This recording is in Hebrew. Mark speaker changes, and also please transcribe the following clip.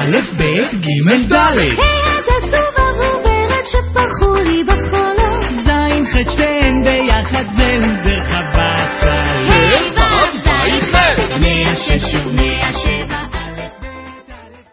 Speaker 1: א', ב', ג', ד'.
Speaker 2: היי, תעשו ברור ברד שפרחו לי בחולות.
Speaker 1: זין, ח', שתיהן ביחד.